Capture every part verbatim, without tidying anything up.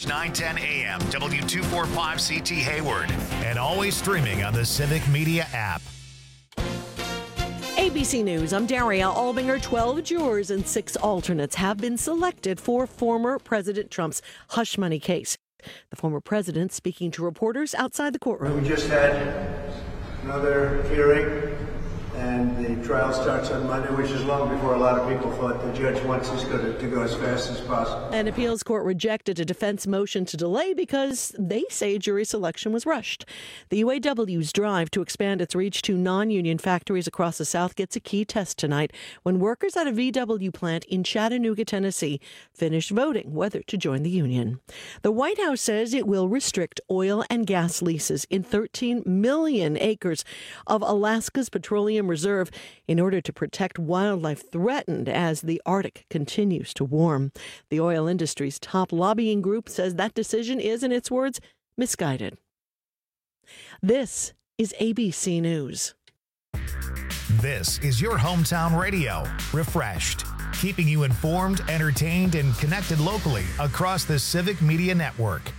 nine ten A M, W two forty-five C T Hayward, and always streaming on the Civic Media app. A B C News, I'm Daria Albinger. twelve jurors and six alternates have been selected for former President Trump's hush money case. The former president speaking to reporters outside the courtroom. We just had another hearing, and the trial starts on Monday, which is long before a lot of people thought. The judge wants this to, to go as fast as possible. An appeals court rejected a defense motion to delay because they say jury selection was rushed. The U A W's drive to expand its reach to non-union factories across the South gets a key test tonight when workers at a V W plant in Chattanooga, Tennessee, finished voting whether to join the union. The White House says it will restrict oil and gas leases in thirteen million acres of Alaska's petroleum reserve in order to protect wildlife threatened as the Arctic continues to warm. The oil industry's top lobbying group says that decision is, in its words, misguided. This is A B C News. This is your hometown radio, Refreshed, keeping you informed, entertained, and connected locally across the Civic Media Network.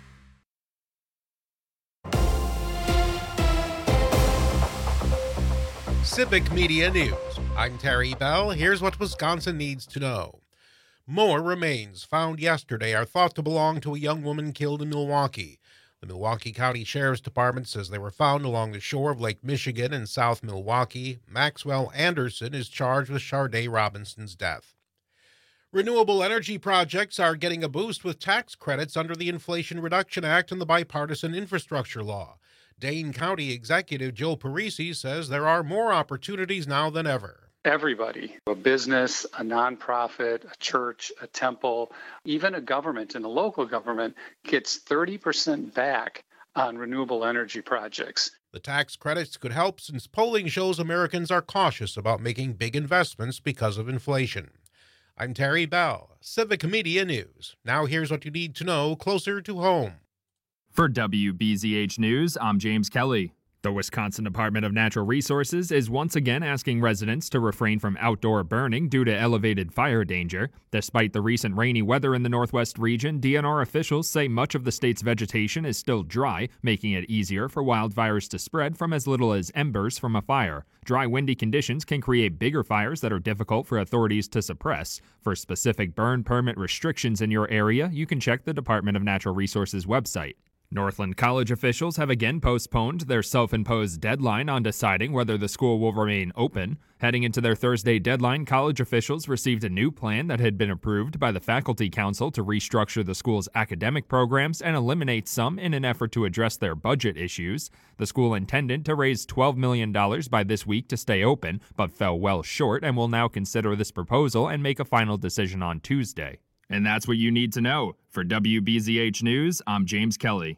Civic Media News. I'm Terry Bell. Here's what Wisconsin needs to know. More remains found yesterday are thought to belong to a young woman killed in Milwaukee. The Milwaukee County Sheriff's Department says they were found along the shore of Lake Michigan in South Milwaukee. Maxwell Anderson is charged with Sharday Robinson's death. Renewable energy projects are getting a boost with tax credits under the Inflation Reduction Act and the bipartisan infrastructure law. Dane County Executive Joe Parisi says there are more opportunities now than ever. Everybody, a business, a nonprofit, a church, a temple, even a government and a local government gets thirty percent back on renewable energy projects. The tax credits could help since polling shows Americans are cautious about making big investments because of inflation. I'm Terry Bell, Civic Media News. Now here's what you need to know closer to home. For W B Z H News, I'm James Kelly. The Wisconsin Department of Natural Resources is once again asking residents to refrain from outdoor burning due to elevated fire danger. Despite the recent rainy weather in the Northwest region, D N R officials say much of the state's vegetation is still dry, making it easier for wildfires to spread from as little as embers from a fire. Dry, windy conditions can create bigger fires that are difficult for authorities to suppress. For specific burn permit restrictions in your area, you can check the Department of Natural Resources website. Northland College officials have again postponed their self-imposed deadline on deciding whether the school will remain open. Heading into their Thursday deadline, college officials received a new plan that had been approved by the Faculty Council to restructure the school's academic programs and eliminate some in an effort to address their budget issues. The school intended to raise twelve million dollars by this week to stay open, but fell well short and will now consider this proposal and make a final decision on Tuesday. And that's what you need to know. For W B Z H News, I'm James Kelly.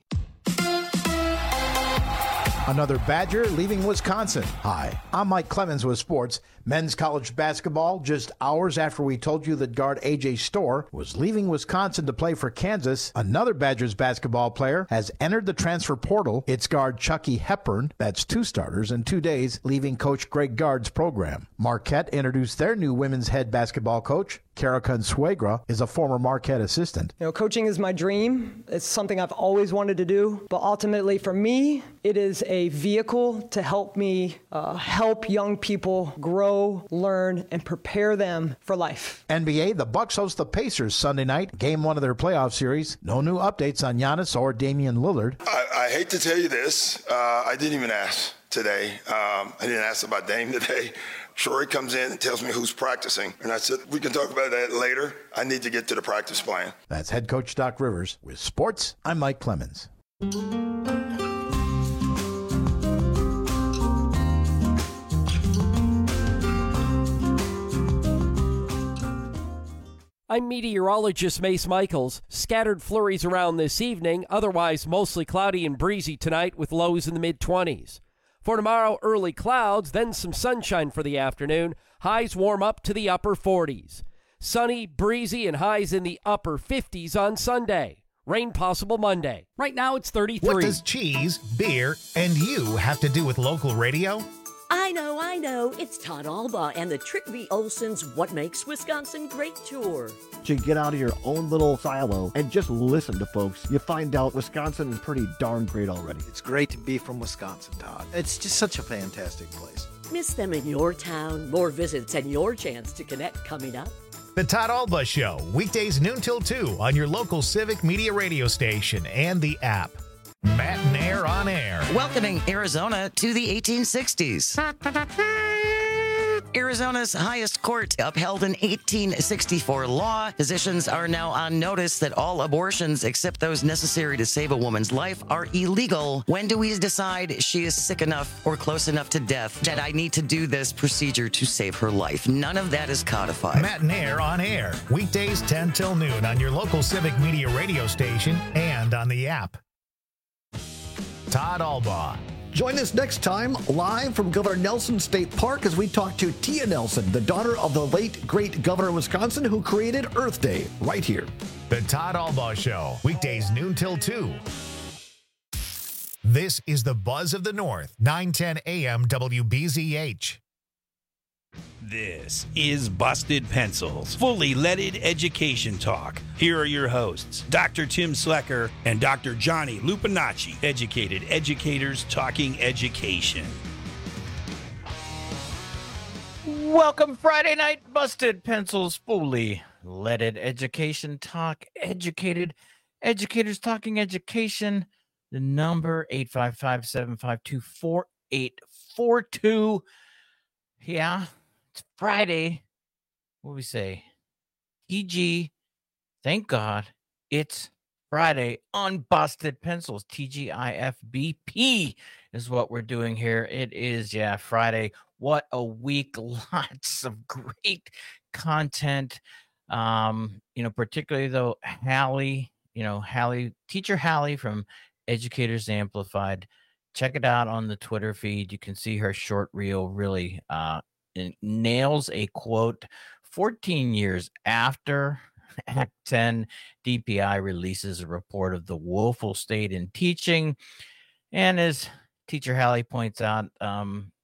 Another Badger leaving Wisconsin. Hi, I'm Mike Clemens with sports. Men's college basketball, just hours after we told you that guard A J Storr was leaving Wisconsin to play for Kansas, another Badgers basketball player has entered the transfer portal. It's guard Chucky Hepburn, that's two starters in two days, leaving Coach Greg Gard's program. Marquette introduced their new women's head basketball coach. Kara Consuegra is a former Marquette assistant. You know, coaching is my dream. It's something I've always wanted to do. But ultimately, for me, it is a vehicle to help me uh, help young people grow, learn, and prepare them for life. N B A, the Bucks host the Pacers Sunday night, game one of their playoff series. No new updates on Giannis or Damian Lillard. I, I hate to tell you this. Uh, I didn't even ask today. Um, I didn't ask about Dame today. Troy comes in and tells me who's practicing. And I said, we can talk about that later. I need to get to the practice plan. That's head coach Doc Rivers. With sports, I'm Mike Clemens. I'm meteorologist Mace Michaels. Scattered flurries around this evening, otherwise mostly cloudy and breezy tonight with lows in the mid-twenties. For tomorrow, early clouds, then some sunshine for the afternoon. Highs warm up to the upper forties. Sunny, breezy, and highs in the upper fifties on Sunday. Rain possible Monday. Right now it's thirty-three. What does cheese, beer, and you have to do with local radio? I know, I know. It's Todd Alba and the Trick V. Olson's What Makes Wisconsin Great tour. To get out of your own little silo and just listen to folks, you find out Wisconsin is pretty darn great already. It's great to be from Wisconsin, Todd. It's just such a fantastic place. Miss them in your town? More visits and your chance to connect coming up. The Todd Alba Show, weekdays noon till two on your local Civic Media radio station and the app. Matt and Air on Air. Welcoming Arizona to the eighteen sixties. Arizona's highest court upheld an eighteen sixty-four law. Physicians are now on notice that all abortions except those necessary to save a woman's life are illegal. When do we decide she is sick enough or close enough to death that I need to do this procedure to save her life? None of that is codified. Matt and Air on Air, weekdays ten till noon on your local Civic Media radio station and on the app. Todd Alba. Join us next time live from Governor Nelson State Park as we talk to Tia Nelson, the daughter of the late, great governor of Wisconsin who created Earth Day, right here. The Todd Alba Show, weekdays noon till two. This is the Buzz of the North, nine ten A M W B Z H. This is Busted Pencils, fully leaded education talk. Here are your hosts, Doctor Tim Slecker and Doctor Johnny Lupinacci, educated educators talking education. Welcome, Friday night, Busted Pencils, fully leaded education talk, educated educators talking education. The number eight five five, seven five two, four eight four two. Yeah. It's Friday. What do we say? T G. Thank God it's Friday on Busted Pencils. T G I F B P is what we're doing here. It is, yeah, Friday. What a week. Lots of great content. Um, you know, particularly though, Hallie, you know, Hallie, teacher Hallie from Educators Amplified. Check it out on the Twitter feed. You can see her short reel really uh It nails a quote. fourteen years after Act ten, D P I releases a report of the woeful state in teaching. And as teacher Hallie points out, um,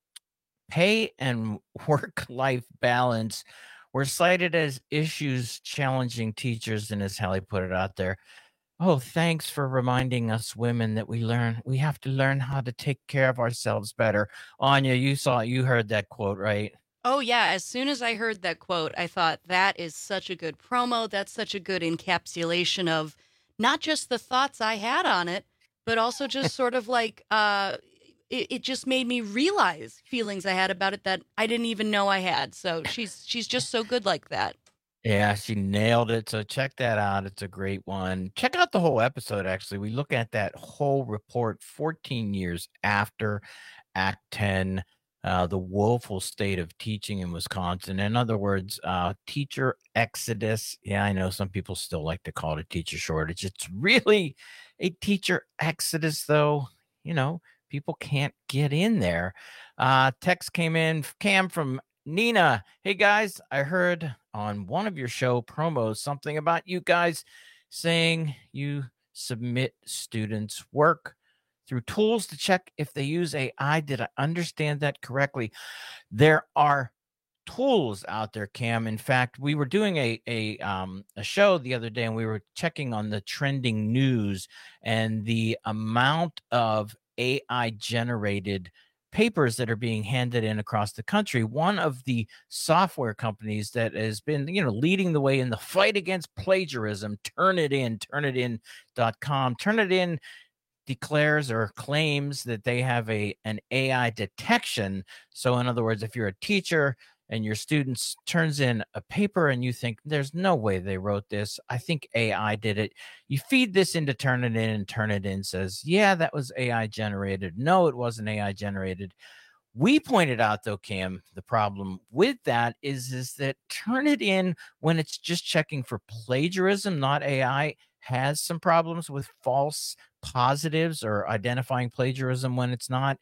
pay and work-life balance were cited as issues challenging teachers. And as Hallie put it out there, oh, thanks for reminding us women that we learn, we have to learn how to take care of ourselves better. Anya, you saw, you heard that quote, right? Oh, yeah. As soon as I heard that quote, I thought that is such a good promo. That's such a good encapsulation of not just the thoughts I had on it, but also just sort of like uh, it, it just made me realize feelings I had about it that I didn't even know I had. So she's she's just so good like that. Yeah, she nailed it. So check that out. It's a great one. Check out the whole episode, actually. We look at that whole report fourteen years after Act ten, uh, the woeful state of teaching in Wisconsin. In other words, uh, teacher exodus. Yeah, I know some people still like to call it a teacher shortage. It's really a teacher exodus, though. You know, people can't get in there. Uh, text came in, Cam from Nina. Hey, guys, I heard on one of your show promos something about you guys saying you submit students' work through tools to check if they use A I. Did I understand that correctly? There are tools out there, Cam. In fact, we were doing a a um a show the other day, and we were checking on the trending news and the amount of A I generated papers that are being handed in across the country. One of the software companies that has been, you know, leading the way in the fight against plagiarism, Turnitin, Turnitin dot com. Turnitin declares or claims that they have a an A I detection. So in other words, if you're a teacher and your students turns in a paper and you think there's no way they wrote this, I think A I did it. You feed this into Turnitin, and Turnitin says, yeah, that was A I generated. No, it wasn't A I generated. We pointed out, though, Cam, the problem with that is, is that Turnitin, when it's just checking for plagiarism, not A I, has some problems with false positives or identifying plagiarism when it's not.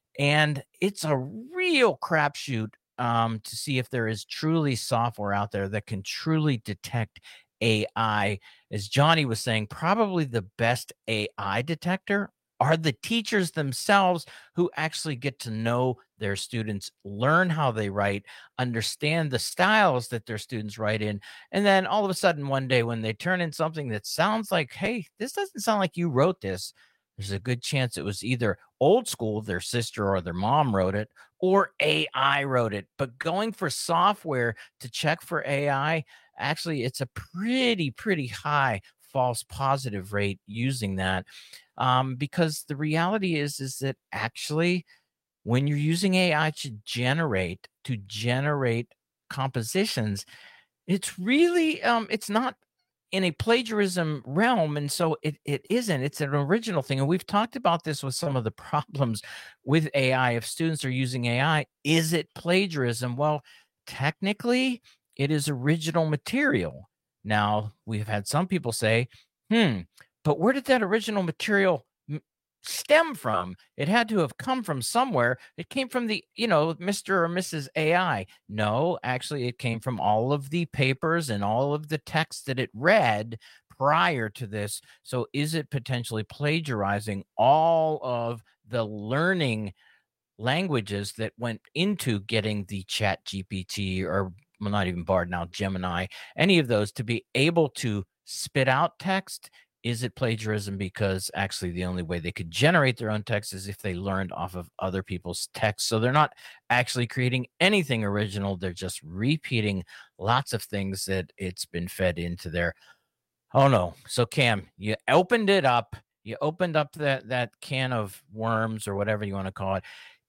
And it's a real crapshoot um, to see if there is truly software out there that can truly detect A I. As Johnny was saying, probably the best A I detector are the teachers themselves, who actually get to know their students, learn how they write, understand the styles that their students write in. And then all of a sudden, one day when they turn in something that sounds like, hey, this doesn't sound like you wrote this, there's a good chance it was either old school, their sister or their mom wrote it, or A I wrote it. But going for software to check for A I, actually, it's a pretty, pretty high false positive rate using that. Um, because the reality is, is that actually, when you're using A I to generate, to generate compositions, it's really, um, it's not in a plagiarism realm. And so it, it isn't, it's an original thing. And we've talked about this with some of the problems with A I. If students are using A I, is it plagiarism? Well, technically it is original material. Now, we've had some people say, hmm, but where did that original material m- stem from? It had to have come from somewhere. It came from the, you know, Mister or Missus A I. No, actually, it came from all of the papers and all of the text that it read prior to this. So is it potentially plagiarizing all of the learning languages that went into getting the Chat G P T, or well, not even Bard now, Gemini, any of those, to be able to spit out text? Is it plagiarism? Because actually the only way they could generate their own text is if they learned off of other people's text. So they're not actually creating anything original. They're just repeating lots of things that it's been fed into there. Oh no. So Cam, you opened it up. You opened up that, that can of worms, or whatever you want to call it.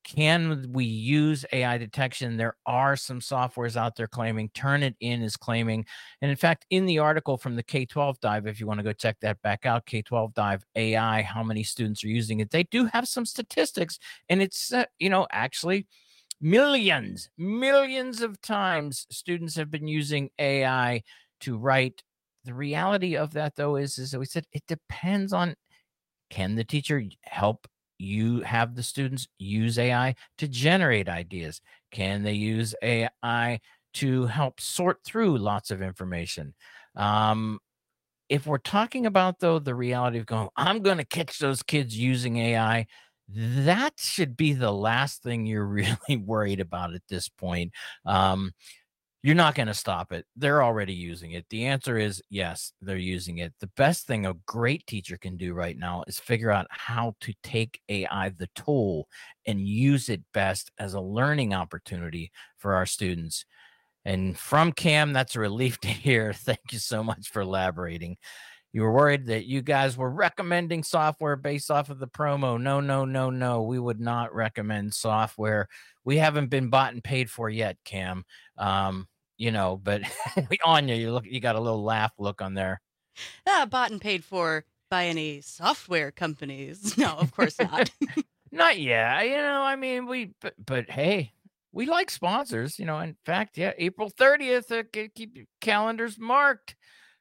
Can we use A I detection? There are some softwares out there claiming. Turnitin is claiming. And in fact, in the article from the K twelve Dive, if you want to go check that back out, K twelve Dive A I, how many students are using it, they do have some statistics. And it's, uh, you know, actually millions, millions of times students have been using A I to write. The reality of that, though, is, is that we said it depends on, can the teacher help you have the students use A I to generate ideas? Can they use A I to help sort through lots of information? Um, if we're talking about, though, the reality of going, I'm going to catch those kids using A I, that should be the last thing you're really worried about at this point. Um, You're not going to stop it. They're already using it. The answer is yes, they're using it. The best thing a great teacher can do right now is figure out how to take A I, the tool, and use it best as a learning opportunity for our students. And from Cam, that's a relief to hear. Thank you so much for elaborating. You were worried that you guys were recommending software based off of the promo. No, no, no, no. We would not recommend software. We haven't been bought and paid for yet, Cam. Um, you know, but Anya, you look, you got a little laugh look on there. Ah, bought and paid for by any software companies. No, of course not. Not yet. You know, I mean, we, but, but hey, we like sponsors, you know. In fact, yeah, April thirtieth, uh, keep your calendars marked.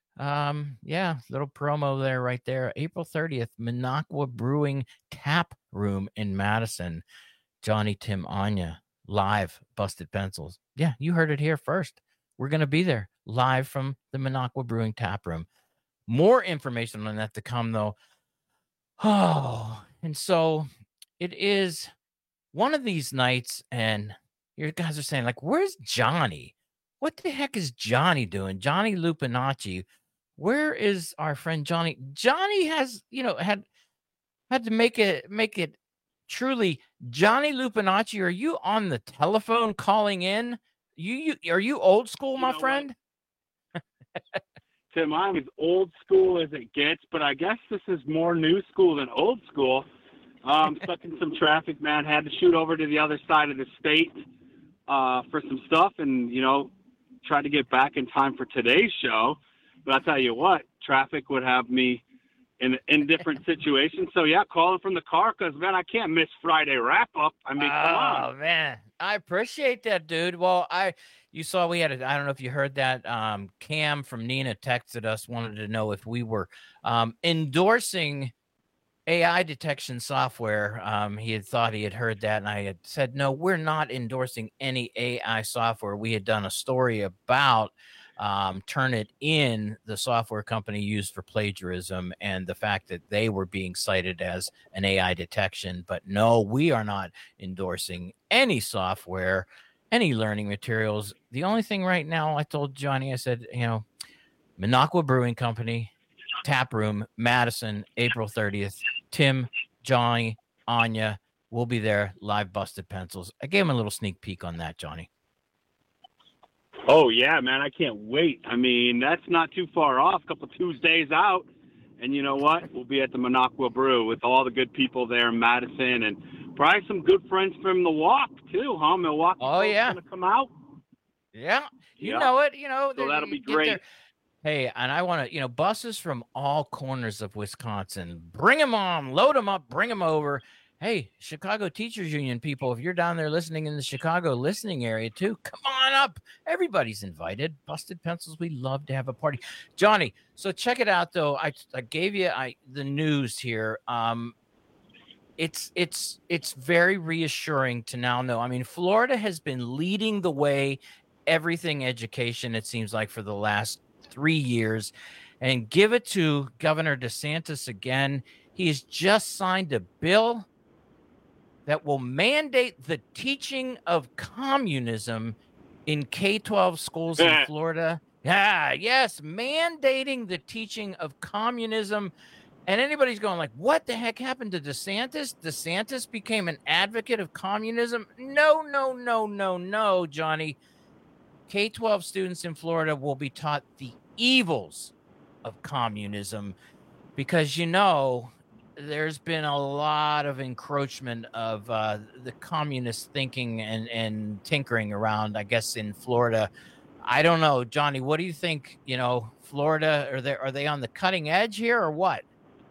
Um, yeah, little promo there, right there. April thirtieth, Minocqua Brewing Tap Room in Madison. Johnny, Tim, Anya, live Busted Pencils. Yeah, you heard it here first. We're going to be there live from the Minocqua Brewing Tap Room. More information on that to come, though. Oh, and so it is one of these nights, and you guys are saying, like, where's Johnny? What the heck is Johnny doing? Johnny Lupinacci. Where is our friend Johnny? Johnny has, you know, had had to make it make it truly. Johnny Lupinacci, are you on the telephone calling in? You, you are you old school, my you know friend? Tim, I'm as old school as it gets, but I guess this is more new school than old school. Um, stuck in some traffic, man. Had to shoot over to the other side of the state uh, for some stuff, and you know, try to get back in time for today's show. But I'll tell you what, traffic would have me in in different situations. So yeah, calling from the car because man, I can't miss Friday wrap up. I mean, come on. Oh man, I appreciate that, dude. Well, I you saw we had a, I don't know if you heard that. Um, Cam from Nina texted us, wanted to know if we were um, endorsing A I detection software. Um, he had thought he had heard that, and I had said no, we're not endorsing any A I software. We had done a story about um, Turnitin, the software company used for plagiarism, and the fact that they were being cited as an A I detection. But no, we are not endorsing any software, any learning materials. The only thing right now, I told Johnny, I said, you know, Minocqua Brewing Company, Tap Room, Madison, April thirtieth. Tim, Johnny, Anya will be there, live Busted Pencils. I gave him a little sneak peek on that, Johnny. Oh, yeah, man, I can't wait. I mean, that's not too far off, a couple Tuesdays out. And you know what? We'll be at the Minocqua Brew with all the good people there in Madison and probably some good friends from the Walk, too, huh? Milwaukee. Oh, yeah. Going to come out? Yeah, you Yeah. know it. You know, So that'll be get great. there. Hey, and I want to, you know, buses from all corners of Wisconsin, bring them on, load them up, bring them over. Hey, Chicago Teachers Union people, if you're down there listening in the Chicago listening area too, come on up. Everybody's invited. Busted Pencils, we love to have a party. Johnny, so check it out though. I I gave you I the news here. Um, it's it's it's very reassuring to now know. I mean, Florida has been leading the way, everything education, it seems like, for the last three years, and give it to Governor DeSantis again. He has just signed a bill that will mandate the teaching of communism in K twelve schools in Florida. Yeah, yes, mandating the teaching of communism. And anybody's going like, what the heck happened to DeSantis? DeSantis became an advocate of communism? No, no, no, no, no, Johnny. K twelve students in Florida will be taught the evils of communism because, you know, there's been a lot of encroachment of uh, the communist thinking and, and tinkering around, I guess, in Florida. I don't know, Johnny, what do you think? You know, Florida, are they, are they on the cutting edge here or what?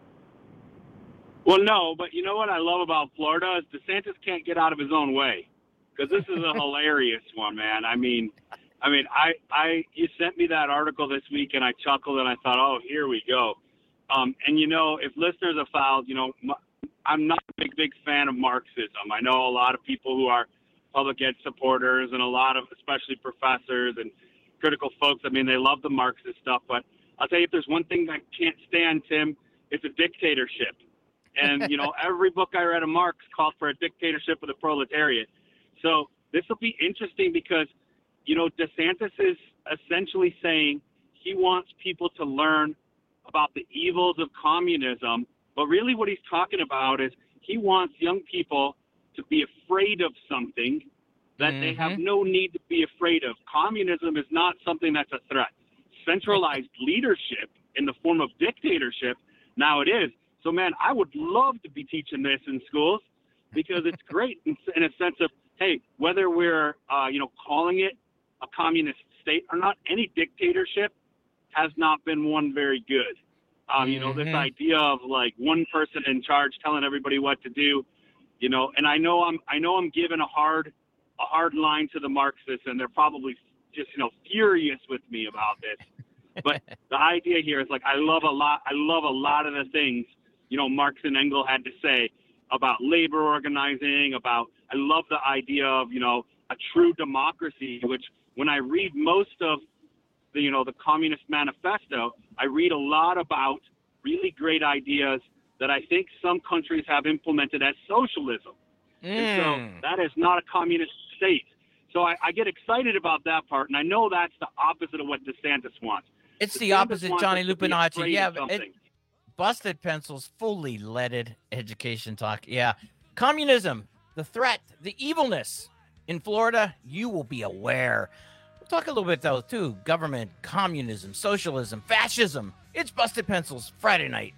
Well, no, but you know what I love about Florida is DeSantis can't get out of his own way because this is a hilarious one, man. I mean, I mean, I, I, you sent me that article this week and I chuckled and I thought, oh, here we go. Um, and, you know, if listeners have followed, you know, m- I'm not a big, big fan of Marxism. I know a lot of people who are public ed supporters and a lot of, especially professors and critical folks. I mean, they love the Marxist stuff. But I'll tell you, if there's one thing I can't stand, Tim, it's a dictatorship. And, you know, every book I read of Marx called for a dictatorship of the proletariat. So this will be interesting because, you know, DeSantis is essentially saying he wants people to learn about the evils of communism, but really what he's talking about is he wants young people to be afraid of something that mm-hmm. they have no need to be afraid of. Communism is not something that's a threat. Centralized leadership in the form of dictatorship, now it is. So, man, I would love to be teaching this in schools because it's great in, in a sense of, hey, whether we're, uh, you know, calling it a communist state or not, any dictatorship has not been one very good. Um, you know, mm-hmm. this idea of like one person in charge telling everybody what to do, you know, and I know I'm, I know I'm giving a hard, a hard line to the Marxists and they're probably just, you know, furious with me about this. But the idea here is like, I love a lot, I love a lot of the things, you know, Marx and Engels had to say about labor organizing, about, I love the idea of, you know, a true democracy, which when I read most of the, you know, the Communist Manifesto, I read a lot about really great ideas that I think some countries have implemented as socialism. Mm. And so that is not a communist state. So I, I get excited about that part, and I know that's the opposite of what DeSantis wants. It's DeSantis the opposite, Johnny Lupinacci. Yeah, it, Busted Pencils, fully leaded education talk. Yeah, communism, the threat, the evilness in Florida, you will be aware. We'll talk a little bit, though, too. Government, communism, socialism, fascism. It's Busted Pencils, Friday night.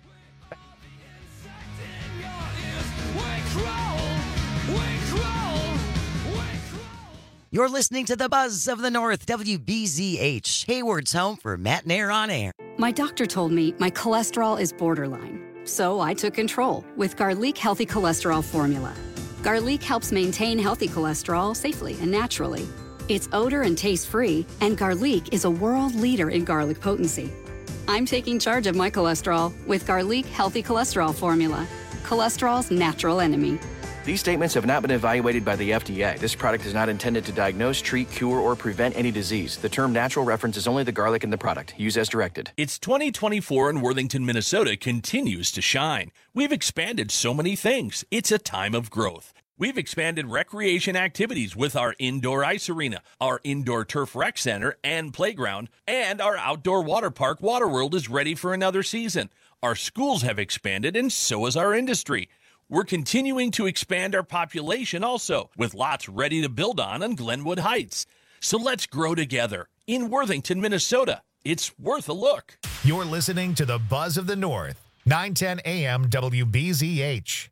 You're listening to the Buzz of the North, W B Z H, Hayward's home for Matt Nair on Air. My doctor told me my cholesterol is borderline, so I took control with Garlic Healthy Cholesterol Formula. Garlic helps maintain healthy cholesterol safely and naturally. It's odor and taste-free, and Garlic is a world leader in garlic potency. I'm taking charge of my cholesterol with Garlic Healthy Cholesterol Formula, cholesterol's natural enemy. These statements have not been evaluated by the F D A. This product is not intended to diagnose, treat, cure, or prevent any disease. The term natural references only the garlic in the product. Use as directed. It's twenty twenty-four and Worthington, Minnesota continues to shine. We've expanded so many things. It's a time of growth. We've expanded recreation activities with our indoor ice arena, our indoor turf rec center and playground, and our outdoor water park, Waterworld, is ready for another season. Our schools have expanded, and so has our industry. We're continuing to expand our population also, with lots ready to build on on Glenwood Heights. So let's grow together. In Worthington, Minnesota, it's worth a look. You're listening to the Buzz of the North, nine ten A M W B Z H.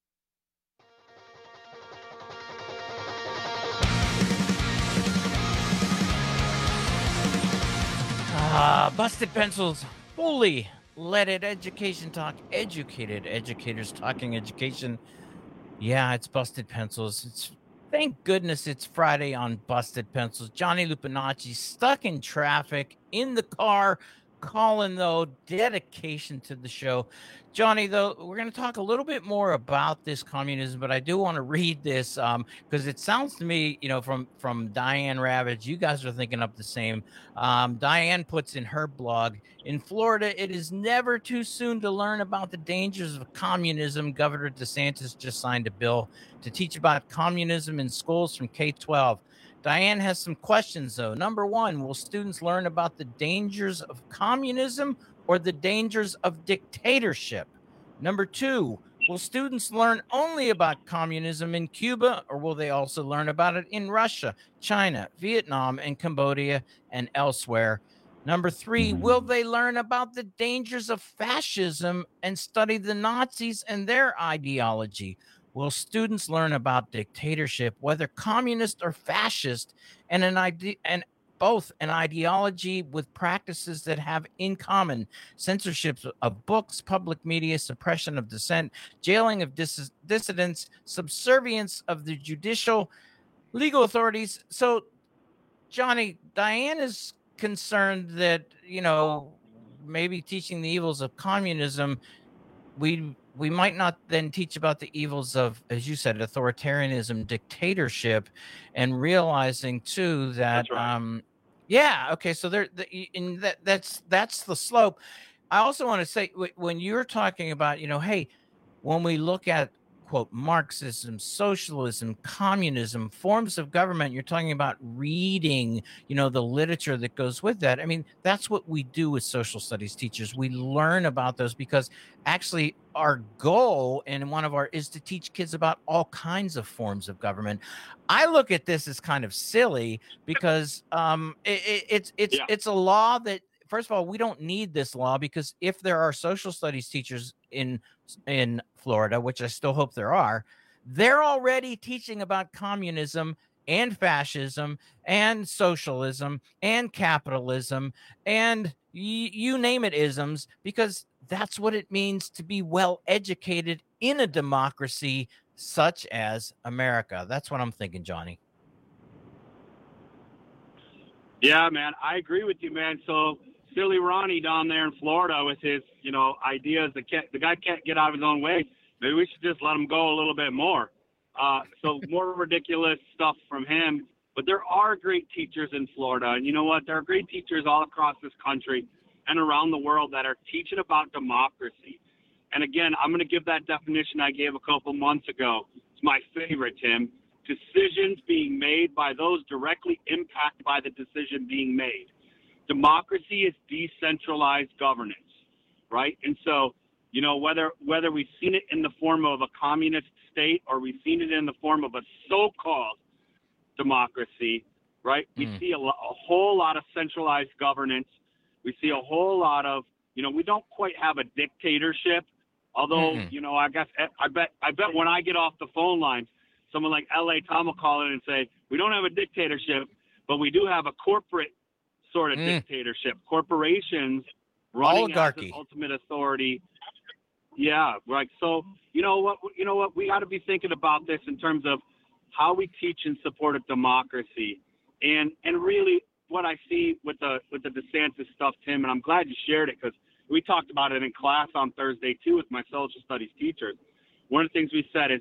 Ah, Busted Pencils, fully leaded education talk, educated educators talking education. Yeah, it's Busted Pencils. It's thank goodness it's Friday on Busted Pencils. Johnny Lupinacci stuck in traffic in the car, calling though dedication to the show. Johnny, though, we're going to talk a little bit more about this communism, but I do want to read this um because it sounds to me, you know, from from Diane Ravage, you guys are thinking up the same. um Diane puts in her blog, in Florida, it is never too soon to learn about the dangers of communism. Governor DeSantis just signed a bill to teach about communism in schools from K twelve. Diane has some questions, though. Number one, will students learn about the dangers of communism or the dangers of dictatorship? Number two, will students learn only about communism in Cuba, or will they also learn about it in Russia, China, Vietnam, and Cambodia, and elsewhere? Number three, will they learn about the dangers of fascism and study the Nazis and their ideology? Will students learn about dictatorship, whether communist or fascist, and an ide- and both an ideology with practices that have in common censorship of books, public media, suppression of dissent, jailing of dis- dissidents, subservience of the judicial, legal authorities? So, Johnny, Diane is concerned that, you know, maybe teaching the evils of communism, we we might not then teach about the evils of, as you said, authoritarianism, dictatorship, and realizing too that, right. um, yeah, okay, so there, the, in that that's that's the slope. I also want to say, when you're talking about, you know, hey, when we look at quote Marxism, socialism, communism, forms of government, you're talking about reading, you know, the literature that goes with that. I mean, that's what we do as social studies teachers. We learn about those because actually our goal and one of our is to teach kids about all kinds of forms of government. I look at this as kind of silly because um, it, it, it's it's Yeah. it's a law that, first of all, we don't need this law, because if there are social studies teachers in in Florida, which I still hope there are, they're already teaching about communism and fascism and socialism and capitalism and y- you name it, isms, because that's what it means to be well educated in a democracy such as America. That's what I'm thinking, Johnny. Yeah, man, I agree with you, man. So silly Ronnie down there in Florida with his, you know, ideas. The, can't, the guy can't get out of his own way. Maybe we should just let him go a little bit more. Uh, so more ridiculous stuff from him. But there are great teachers in Florida. And you know what? There are great teachers all across this country and around the world that are teaching about democracy. And again, I'm going to give that definition I gave a couple months ago. It's my favorite, Tim. Decisions being made by those directly impacted by the decision being made. Democracy is decentralized governance, right? And so, you know, whether whether we've seen it in the form of a communist state or we've seen it in the form of a so-called democracy, right? We Mm. see a, lo- a whole lot of centralized governance. We see a whole lot of, you know, we don't quite have a dictatorship, although, Mm-mm. you know, I guess I bet I bet when I get off the phone lines, someone like L A Tom will call in and say, we don't have a dictatorship, but we do have a corporate sort of Mm. dictatorship. Corporations running Oligarchy. as an ultimate authority. Yeah, right. So you know what? You know what? We got to be thinking about this in terms of how we teach and support a democracy, and and really what I see with the with the DeSantis stuff, Tim. And I'm glad you shared it because we talked about it in class on Thursday too with my social studies teachers. One of the things we said is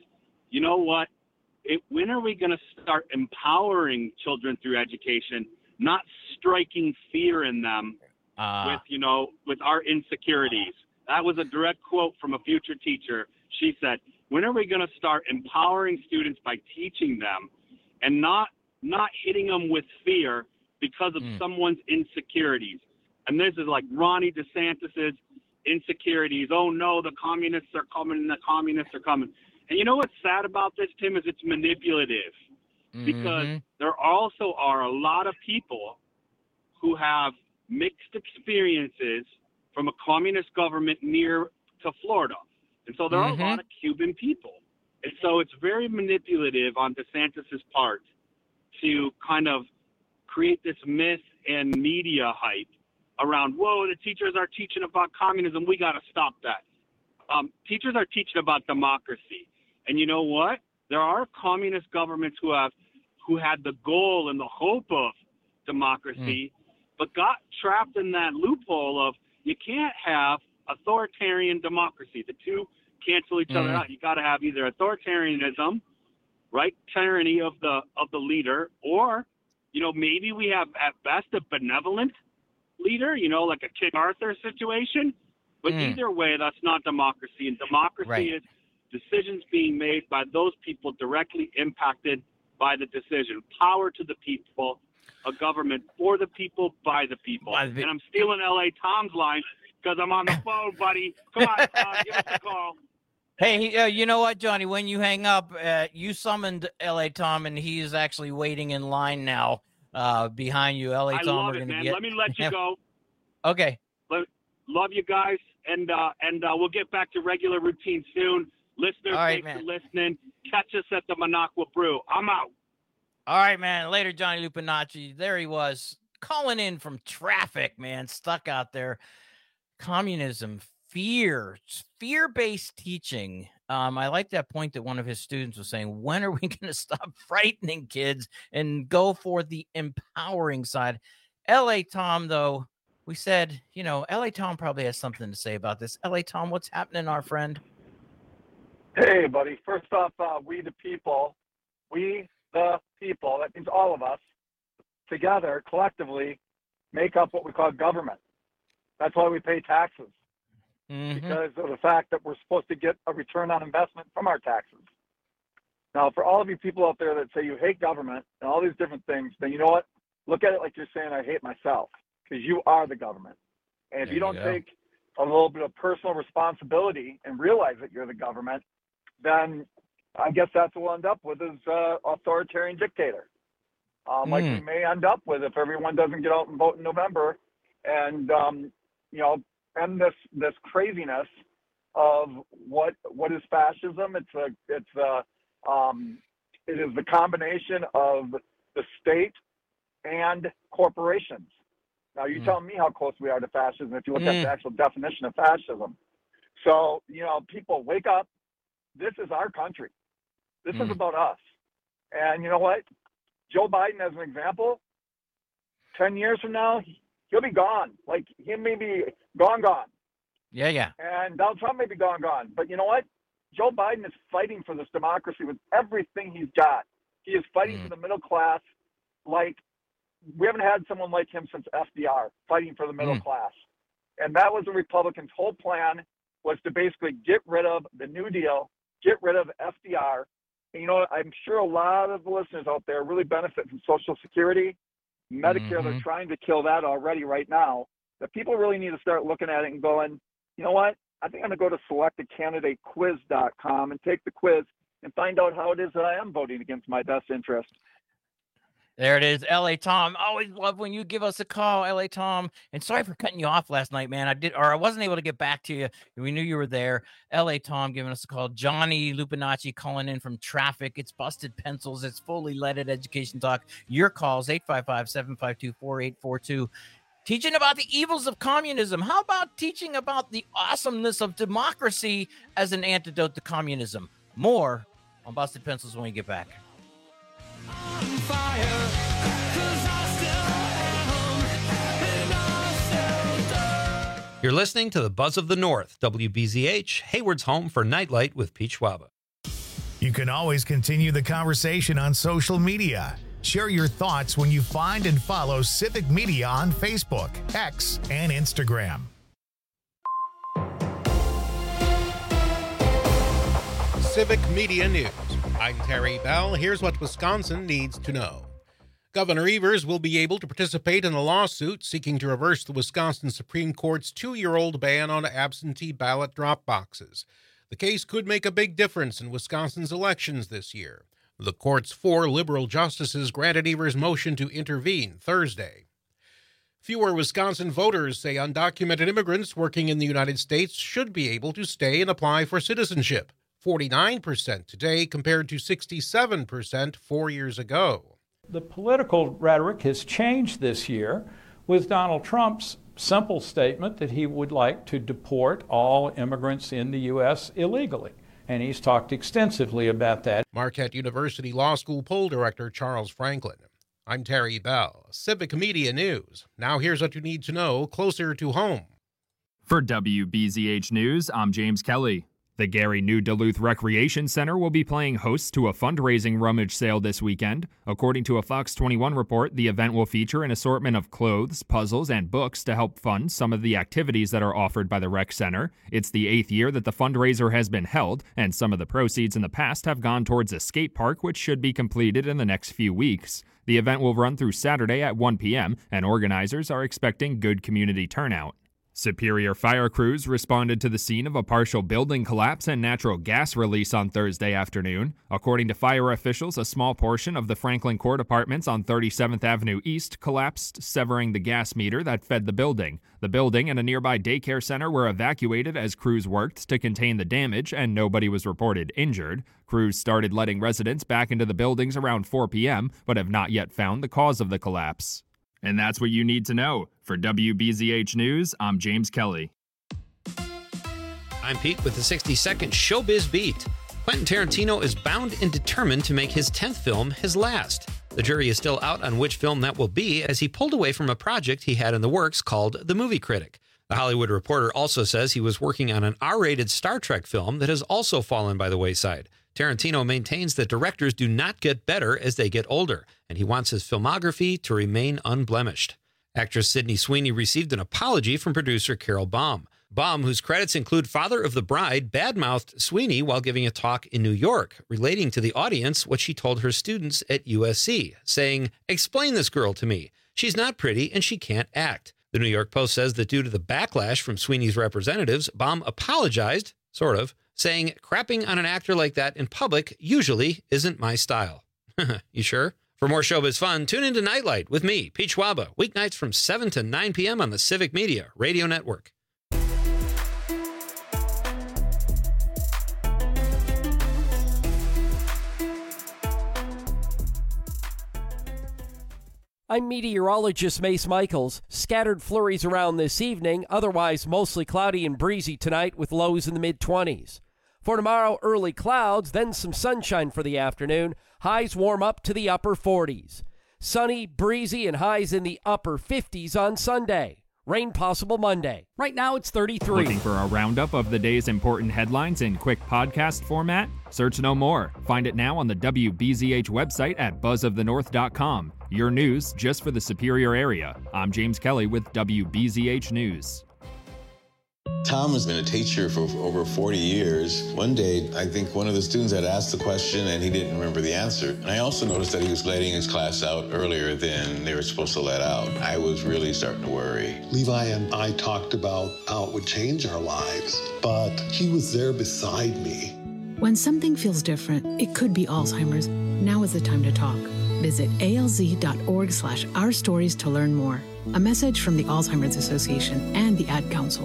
you know what? It, when are we going to start empowering children through education, not striking fear in them uh. with, you know, with our insecurities? That was a direct quote from a future teacher. She said, when are we going to start empowering students by teaching them and not not hitting them with fear because of mm. someone's insecurities? And this is like Ronnie DeSantis's insecurities. Oh, no, the communists are coming, the communists are coming. And you know what's sad about this, Tim, is it's manipulative. Mm-hmm. Because there also are a lot of people who have mixed experiences from a communist government near to Florida. And so there mm-hmm. are a lot of Cuban people. And so it's very manipulative on DeSantis's part to kind of create this myth and media hype around, whoa, the teachers are teaching about communism. We got to stop that. Um, teachers are teaching about democracy. And you know what? There are communist governments who have who had the goal and the hope of democracy, mm. but got trapped in that loophole of you can't have authoritarian democracy. The two cancel each mm. other out. You got to have either authoritarianism, right, tyranny of the of the leader, or you know maybe we have at best a benevolent leader, you know, like a King Arthur situation. But mm. either way, that's not democracy. And democracy right. is decisions being made by those people directly impacted by the decision. Power to the people, a government for the people, by the people. And I'm stealing L A Tom's line because I'm on the phone, buddy. Come on, Tom, give us a call. Hey, uh, you know what, Johnny? When you hang up, uh, you summoned L A Tom, and he is actually waiting in line now uh, behind you. L A Tom, I love we're it, man. Get... Let me let you go. Okay. Let, love you guys, and uh, and uh, we'll get back to regular routine soon. Listeners, right, thanks man. for listening. Catch us at the Minocqua Brew. I'm out. All right, man. Later, Johnny Lupinacci. There he was, calling in from traffic, man, stuck out there. Communism, fear, fear-based teaching. Um, I like that point that one of his students was saying, when are we going to stop frightening kids and go for the empowering side? L A Tom, though, we said, you know, L A Tom probably has something to say about this. L A Tom, what's happening, our friend? Hey, buddy. First off, uh, we the people, we the people, that means all of us, together, collectively, make up what we call government. That's why we pay taxes, mm-hmm. because of the fact that we're supposed to get a return on investment from our taxes. Now, for all of you people out there that say you hate government and all these different things, then you know what? Look at it like you're saying I hate myself, because you are the government. And if there you don't you take a little bit of personal responsibility and realize that you're the government, then I guess that's what we'll end up with is uh, authoritarian dictator. Um, mm. Like we may end up with if everyone doesn't get out and vote in November and, um, you know, end this, this craziness of what what is fascism. It's a, it's a, um, it is the combination of the state and corporations. Now, you mm. tell me how close we are to fascism if you look mm. at the actual definition of fascism. So, you know, people, wake up. This is our country. This mm. is about us. And you know what? Joe Biden, as an example, ten years from now, he'll be gone. Like, he may be gone, gone. Yeah, yeah. And Donald Trump may be gone, gone. But you know what? Joe Biden is fighting for this democracy with everything he's got. He is fighting mm. for the middle class like we haven't had someone like him since F D R, fighting for the middle mm. class. And that was the Republicans' whole plan, was to basically get rid of the New Deal, get rid of F D R. And, you know, I'm sure a lot of the listeners out there really benefit from Social Security, Medicare. Mm-hmm. They're trying to kill that already right now. But people really need to start looking at it and going, you know what? I think I'm going to go to select a candidate quiz dot com and take the quiz and find out how it is that I am voting against my best interest. There it is, L A Tom. Always love when you give us a call, L A Tom. And sorry for cutting you off last night, man. I did, or I wasn't able to get back to you. We knew you were there. L A Tom giving us a call. Johnny Lupinacci calling in from traffic. It's Busted Pencils. It's Fully Leaded Education Talk. Your calls, eight five five, seven five two, four eight four two. Teaching about the evils of communism. How about teaching about the awesomeness of democracy as an antidote to communism? More on Busted Pencils when we get back. You're listening to the Buzz of the North, W B Z H, Hayward's home for Nightlight with Pete Schwaba. You can always continue the conversation on social media. Share your thoughts when you find and follow Civic Media on Facebook, X, and Instagram. Civic Media News. I'm Terry Bell. Here's what Wisconsin needs to know. Governor Evers will be able to participate in a lawsuit seeking to reverse the Wisconsin Supreme Court's two-year-old ban on absentee ballot drop boxes. The case could make a big difference in Wisconsin's elections this year. The court's four liberal justices granted Evers' motion to intervene Thursday. Fewer Wisconsin voters say undocumented immigrants working in the United States should be able to stay and apply for citizenship. forty-nine percent today compared to sixty-seven percent four years ago. The political rhetoric has changed this year with Donald Trump's simple statement that he would like to deport all immigrants in the U S illegally. And he's talked extensively about that. Marquette University Law School poll director Charles Franklin. I'm Terry Bell, Civic Media News. Now here's what you need to know closer to home. For W B Z H News, I'm James Kelly. The Gary New Duluth Recreation Center will be playing host to a fundraising rummage sale this weekend. According to a Fox twenty-one report, the event will feature an assortment of clothes, puzzles, and books to help fund some of the activities that are offered by the rec center. It's the eighth year that the fundraiser has been held, and some of the proceeds in the past have gone towards a skate park, which should be completed in the next few weeks. The event will run through Saturday at one p.m., and organizers are expecting good community turnout. Superior fire crews responded to the scene of a partial building collapse and natural gas release on Thursday afternoon. According to fire officials, a small portion of the Franklin Court apartments on thirty-seventh Avenue East collapsed, severing the gas meter that fed the building. The building and a nearby daycare center were evacuated as crews worked to contain the damage, and nobody was reported injured. Crews started letting residents back into the buildings around four p.m., but have not yet found the cause of the collapse. And that's what you need to know. For W B Z H News, I'm James Kelly. I'm Pete with the sixty-second Showbiz Beat. Quentin Tarantino is bound and determined to make his tenth film his last. The jury is still out on which film that will be, as he pulled away from a project he had in the works called The Movie Critic. The Hollywood Reporter also says he was working on an R-rated Star Trek film that has also fallen by the wayside. Tarantino maintains that directors do not get better as they get older, and he wants his filmography to remain unblemished. Actress Sydney Sweeney received an apology from producer Carol Baum. Baum, whose credits include Father of the Bride, badmouthed Sweeney while giving a talk in New York, relating to the audience what she told her students at U S C, saying, "Explain this girl to me. She's not pretty and she can't act." The New York Post says that due to the backlash from Sweeney's representatives, Baum apologized, sort of, saying, "Crapping on an actor like that in public usually isn't my style." You sure? For more showbiz fun, tune into Nightlight with me, Pete Schwaba, weeknights from seven to nine p.m. on the Civic Media Radio Network. I'm meteorologist Mace Michaels. Scattered flurries around this evening, otherwise mostly cloudy and breezy tonight with lows in the mid twenties. For tomorrow, early clouds, then some sunshine for the afternoon. Highs warm up to the upper forties. Sunny, breezy, and highs in the upper fifties on Sunday. Rain possible Monday. Right now it's thirty-three. Looking for a roundup of the day's important headlines in quick podcast format? Search no more. Find it now on the W B Z H website at buzz of the north dot com. Your news just for the Superior area. I'm James Kelly with W B Z H News. Tom has been a teacher for over forty years. One day, I think one of the students had asked the question and he didn't remember the answer. And I also noticed that he was letting his class out earlier than they were supposed to let out. I was really starting to worry. Levi and I talked about how it would change our lives, but he was there beside me. When something feels different, it could be Alzheimer's. Now is the time to talk. Visit A L Z dot org slash our stories to learn more. A message from the Alzheimer's Association and the Ad Council.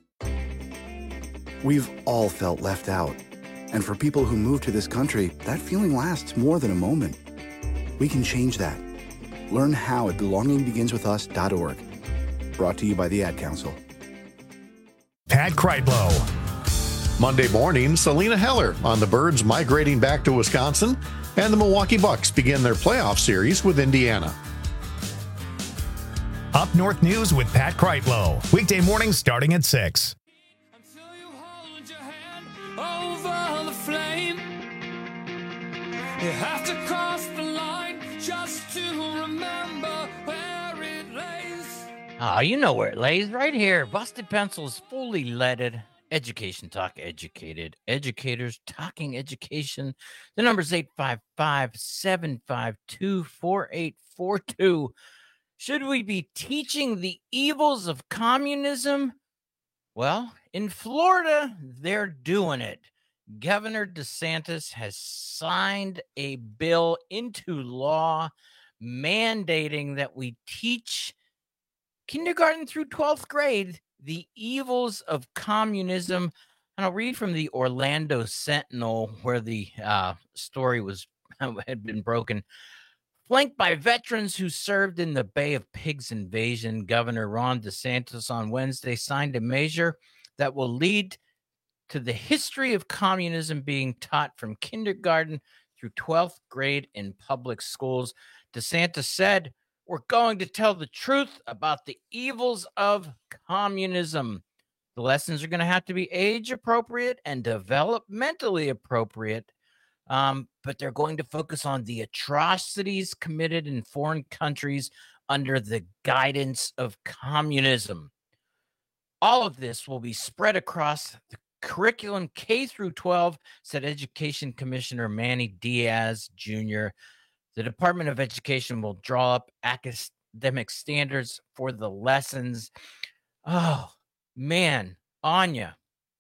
We've all felt left out. And for people who move to this country, that feeling lasts more than a moment. We can change that. Learn how at belonging begins with us dot org. Brought to you by the Ad Council. Pat Kreitlow. Monday morning, Selena Heller on the Birds migrating back to Wisconsin, and the Milwaukee Bucks begin their playoff series with Indiana. Up North News with Pat Kreitlow. Weekday mornings starting at six. Over the flame, You have to cross the line just to remember where it lays. Ah, you know where it lays, right here. Busted Pencils, fully leaded. Education Talk Educated. Educators talking education. The number is eight five five, seven five two, four eight four two. Should we be teaching the evils of communism? Well, in Florida, they're doing it. Governor DeSantis has signed a bill into law mandating that we teach kindergarten through twelfth grade the evils of communism. And I'll read from the Orlando Sentinel, where the uh, story was had been broken. Flanked by veterans who served in the Bay of Pigs invasion, Governor Ron DeSantis on Wednesday signed a measure that will lead to the history of communism being taught from kindergarten through twelfth grade in public schools. DeSantis said, "We're going to tell the truth about the evils of communism. The lessons are going to have to be age appropriate and developmentally appropriate, um, but they're going to focus on the atrocities committed in foreign countries under the guidance of communism. All of this will be spread across the curriculum K through twelve," said Education Commissioner Manny Diaz Junior The Department of Education will draw up academic standards for the lessons. Oh, man, Anya,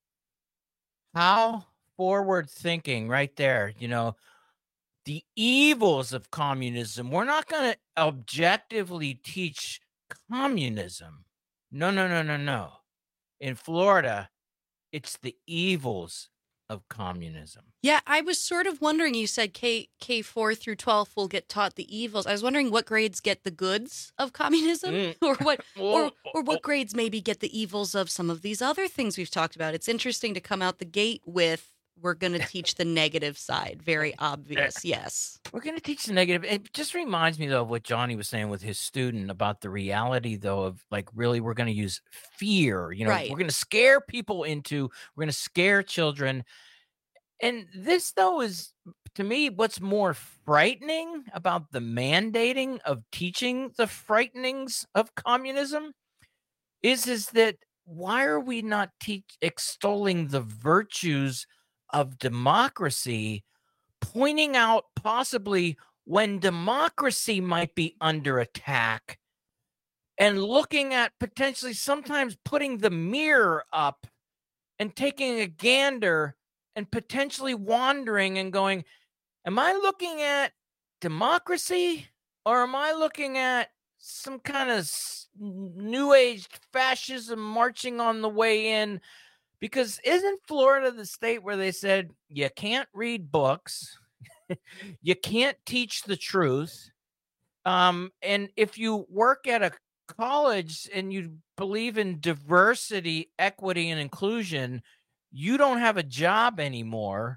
how forward thinking right there. You know, the evils of communism. We're not going to objectively teach communism. No, no, no, no, no. In Florida, it's the evils of communism. Yeah, I was sort of wondering, you said K K four through twelve will get taught the evils. I was wondering what grades get the goods of communism Mm. or what or Oh, or what grades maybe get the evils of some of these other things we've talked about. It's interesting to come out the gate with we're going to teach the negative side. Very obvious. Yes. We're going to teach the negative. It just reminds me, though, of what Johnny was saying with his student about the reality, though, of like, really, we're going to use fear. You know, Right. we're going to scare people into, we're going to scare children. And this, though, is, to me, what's more frightening about the mandating of teaching the frightenings of communism is, is that why are we not teach extolling the virtues of democracy, pointing out possibly when democracy might be under attack, and looking at potentially sometimes putting the mirror up and taking a gander and potentially wandering and going, am I looking at democracy or am I looking at some kind of s- new age fascism marching on the way in? Because isn't Florida the state where they said you can't read books, you can't teach the truth, um, and if you work at a college and you believe in diversity, equity, and inclusion, you don't have a job anymore?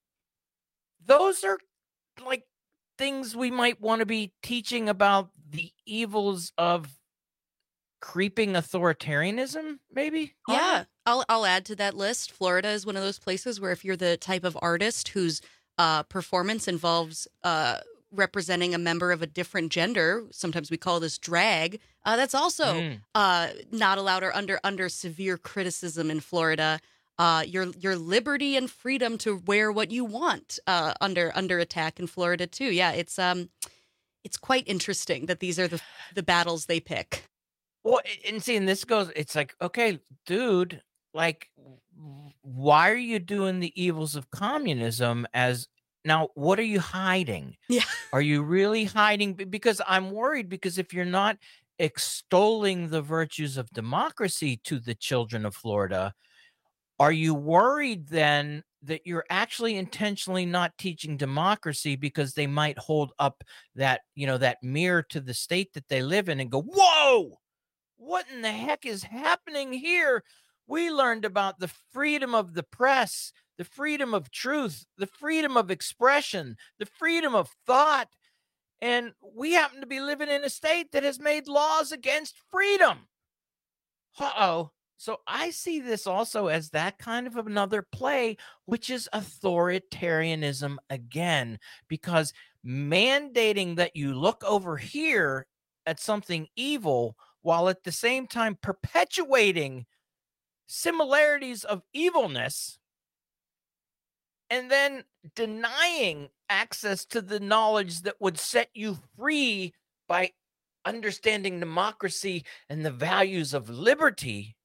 Those are like things we might want to be teaching about the evils of creeping authoritarianism, maybe? Yeah, I'll I'll add to that list. Florida is one of those places where if you're the type of artist whose uh, performance involves uh, representing a member of a different gender, sometimes we call this drag. Uh, that's also Mm. uh, not allowed or under under severe criticism in Florida. Uh, your your liberty and freedom to wear what you want uh, under under attack in Florida too. Yeah, it's um, it's quite interesting that these are the the battles they pick. Well, a- and see, and this goes, it's like, okay, dude, like, w- why are you doing the evils of communism as now? What are you hiding? Yeah. Are you really hiding? Be- Because I'm worried, because if you're not extolling the virtues of democracy to the children of Florida, are you worried then that you're actually intentionally not teaching democracy because they might hold up that, you know, that mirror to the state that they live in and go, whoa, what in the heck is happening here? We learned about the freedom of the press, the freedom of truth, the freedom of expression, the freedom of thought. And we happen to be living in a state that has made laws against freedom. Uh-oh. So I see this also as that kind of another play, which is authoritarianism again, because mandating that you look over here at something evil while at the same time perpetuating similarities of evilness and then denying access to the knowledge that would set you free by understanding democracy and the values of liberty.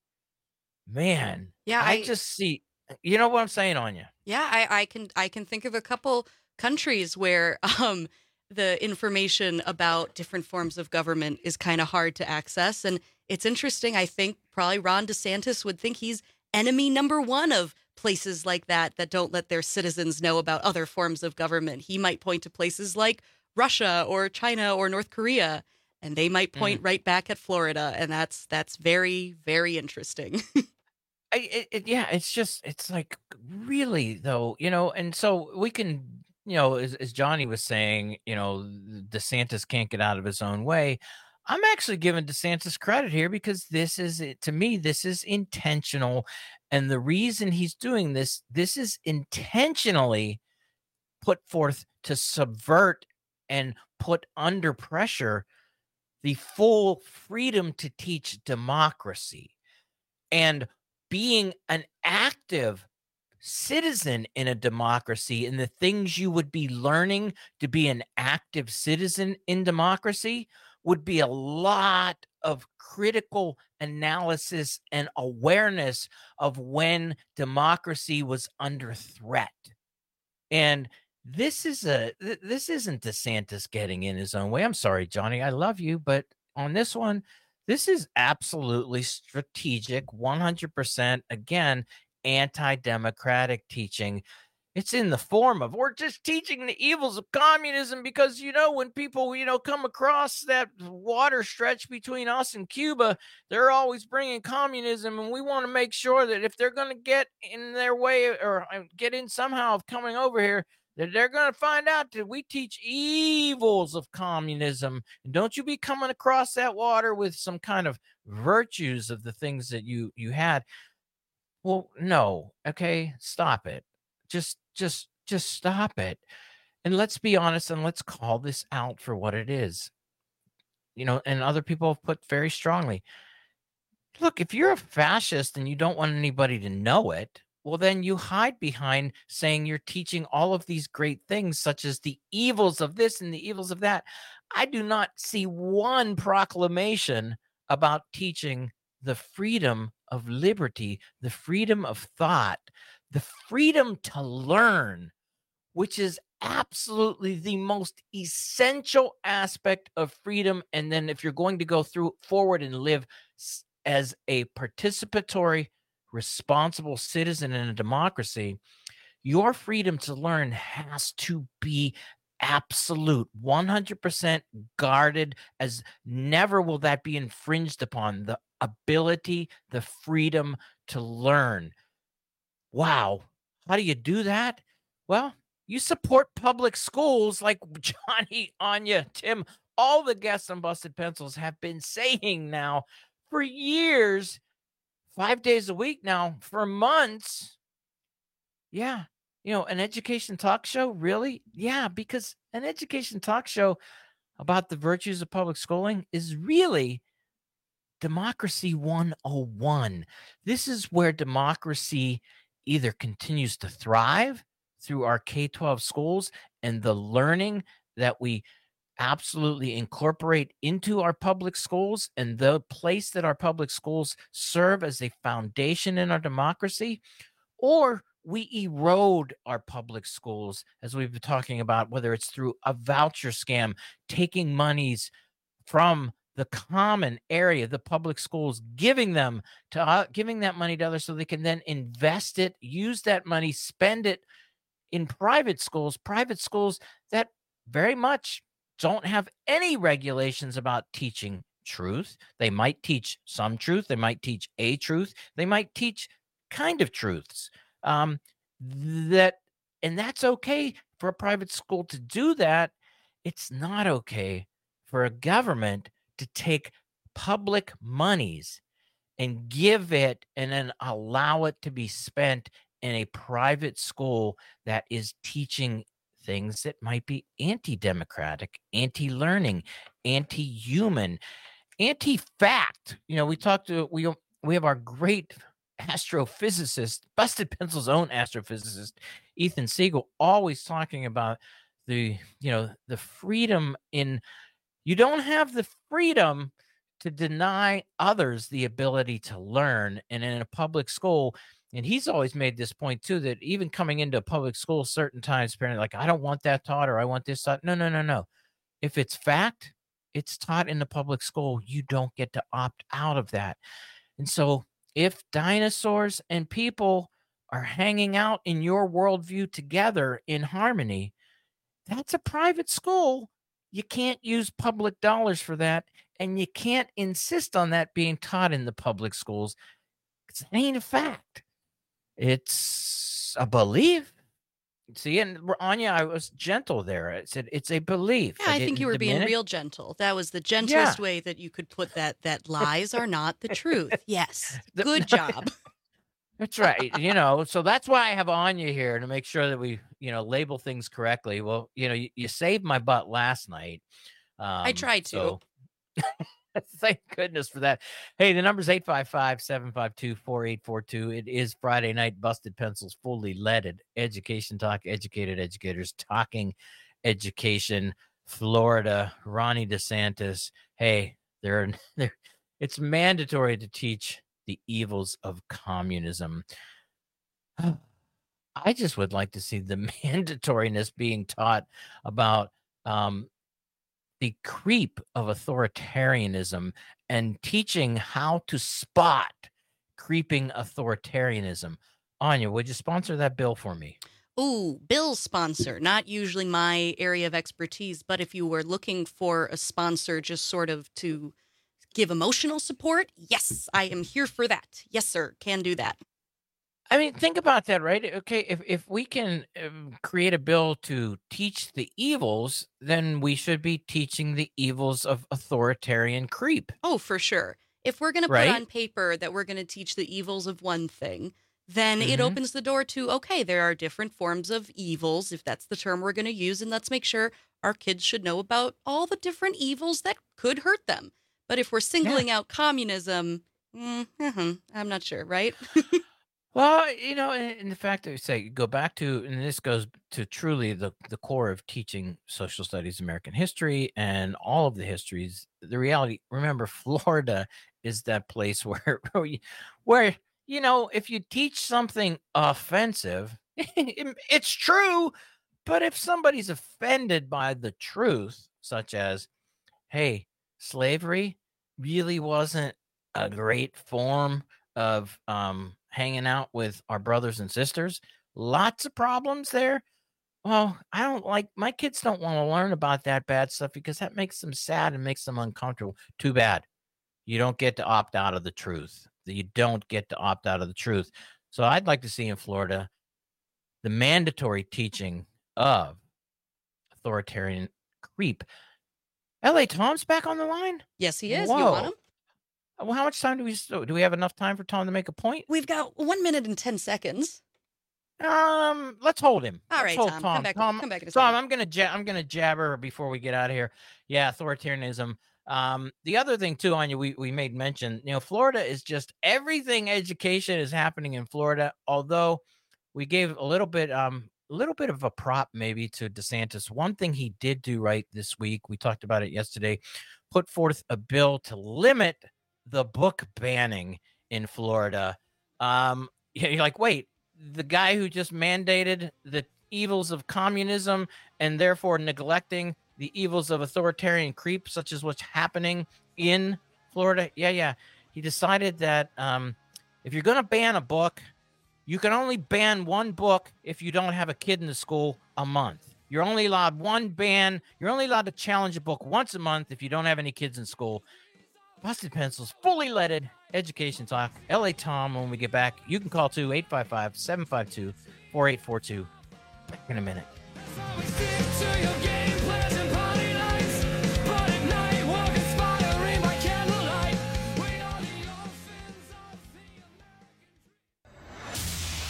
Man, Yeah, I, I- just see, you know what I'm saying, Anya? Yeah, I, I can I can think of a couple countries where um, the information about different forms of government is kind of hard to access. And it's interesting. I think probably Ron DeSantis would think he's enemy number one of places like that that don't let their citizens know about other forms of government. He might point to places like Russia or China or North Korea, and they might point Mm. right back at Florida. And that's that's very, very interesting. I, it, it, yeah, it's just, it's like really though, you know, and so we can, you know, as, as Johnny was saying, you know, DeSantis can't get out of his own way. I'm actually giving DeSantis credit here because this is, to me, this is intentional. And the reason he's doing this, this is intentionally put forth to subvert and put under pressure the full freedom to teach democracy. And being an active citizen in a democracy and the things you would be learning to be an active citizen in democracy would be a lot of critical analysis and awareness of when democracy was under threat. And this is a th- this isn't DeSantis getting in his own way. I'm sorry, Johnny, I love you, but on this one, this is absolutely strategic, one hundred percent, again, anti-democratic teaching. It's in the form of, we're just teaching the evils of communism because, you know, when people, you know, come across that water stretch between us and Cuba, they're always bringing communism. And we want to make sure that if they're going to get in their way or uh, get in somehow of coming over here, that they're going to find out that we teach evils of communism. And don't you be coming across that water with some kind of virtues of the things that you you had. Well, no. Okay, stop it. Just just just stop it. And let's be honest and let's call this out for what it is. You know, and other people have put very strongly. Look, if you're a fascist and you don't want anybody to know it, well, then you hide behind saying you're teaching all of these great things, such as the evils of this and the evils of that. I do not see one proclamation about teaching the freedom of liberty, the freedom of thought, the freedom to learn, which is absolutely the most essential aspect of freedom. And then if you're going to go through forward and live s- as a participatory, responsible citizen in a democracy, your freedom to learn has to be absolute, one hundred percent guarded, as never will that be infringed upon. The ability, the freedom to learn. Wow. How do you do that? Well, you support public schools like Johnny, Anya, Tim, all the guests on Busted Pencils have been saying now for years. Five days a week now for months. Yeah. You know, an education talk show, really? Yeah, because an education talk show about the virtues of public schooling is really Democracy one oh one. This is where democracy either continues to thrive through our K twelve schools and the learning that we absolutely incorporate into our public schools and the place that our public schools serve as a foundation in our democracy, or we erode our public schools, as we've been talking about, whether it's through a voucher scam, taking monies from the common area, the public schools, giving them to uh, giving that money to others so they can then invest it, use that money, spend it in private schools, private schools that very much don't have any regulations about teaching truth. They might teach some truth. They might teach a truth. They might teach kind of truths. Um, that and that's okay for a private school to do that. It's not okay for a government to take public monies and give it and then allow it to be spent in a private school that is teaching things that might be anti-democratic, anti-learning, anti-human, anti-fact. You know, we talked to, we, we have our great astrophysicist, Busted Pencil's own astrophysicist, Ethan Siegel, always talking about the, you know, the freedom in, you don't have the freedom to deny others the ability to learn. And in a public school, and he's always made this point too, that even coming into a public school, certain times, parents like, I don't want that taught, or I want this taught. No, no, no, no. If it's fact, it's taught in the public school. You don't get to opt out of that. And so if dinosaurs and people are hanging out in your worldview together in harmony, that's a private school. You can't use public dollars for that. And you can't insist on that being taught in the public schools, because it ain't a fact. It's a belief. See, and Anya, I was gentle there. I said it's a belief. Yeah, I, I think you were being diminish. real gentle. That was the gentlest Yeah. way that you could put that, that lies are not the truth. Yes. Good job. That's right. You know, so that's why I have Anya here, to make sure that we, you know, label things correctly. Well, you know, you, you saved my butt last night. Um, I tried to. So thank goodness for that. Hey, the number's eight five five, seven five two, four eight four two. It is Friday night. Busted Pencils, fully leaded education talk, educated educators talking education. Florida, Ronnie DeSantis. Hey, they're, they're it's mandatory to teach the evils of communism. I just would like to see the mandatoriness being taught about um, the creep of authoritarianism and teaching how to spot creeping authoritarianism. Anya, would you sponsor that bill for me? Ooh, bill sponsor. Not usually my area of expertise, but if you were looking for a sponsor just sort of to give emotional support, yes, I am here for that. Yes, sir, can do that. I mean, think about that, right? Okay, if, if we can um, create a bill to teach the evils, then we should be teaching the evils of authoritarian creep. Oh, for sure. If we're going to Right? put on paper that we're going to teach the evils of one thing, then it Mhm. opens the door to, okay, there are different forms of evils, if that's the term we're going to use, and let's make sure our kids should know about all the different evils that could hurt them. But if we're singling out communism, mm, uh-huh, I'm not sure, right? Well, you know, and, and the fact that we say go back to, and this goes to truly the, the core of teaching social studies, American history, and all of the histories. The reality, remember, Florida is that place where, where, you, where you know, if you teach something offensive, it, it's true. But if somebody's offended by the truth, such as, hey, slavery really wasn't a great form of um, hanging out with our brothers and sisters, lots of problems there. Well, I don't like, my kids don't want to learn about that bad stuff because that makes them sad and makes them uncomfortable. Too bad. You don't get to opt out of the truth. You don't get to opt out of the truth. So I'd like to see in Florida the mandatory teaching of authoritarian creep. L A Tom's back on the line? Yes, he is. Whoa. You want him? Well, how much time do we still, do we have enough time for Tom to make a point? We've got one minute and ten seconds. Um, let's hold him. All Let's right, hold Tom, come back- Tom, come back in a Tom, second. I'm gonna ja- I'm gonna jabber before we get out of here. Yeah, authoritarianism. Um, the other thing too, Anya, we we made mention. You know, Florida is just everything. Education is happening in Florida. Although we gave a little bit um a little bit of a prop maybe to DeSantis. One thing he did do right this week, we talked about it yesterday, put forth a bill to limit the book banning in Florida. Um, you're like, wait, the guy who just mandated the evils of communism and therefore neglecting the evils of authoritarian creep, such as what's happening in Florida. Yeah, yeah. He decided that um, if you're going to ban a book, you can only ban one book if you don't have a kid in the school a month. You're only allowed one ban. You're only allowed to challenge a book once a month if you don't have any kids in school. Busted Pencils, fully leaded education talk. L A Tom, when we get back, you can call to eight five five, seven five two, four eight four two. Back in a minute.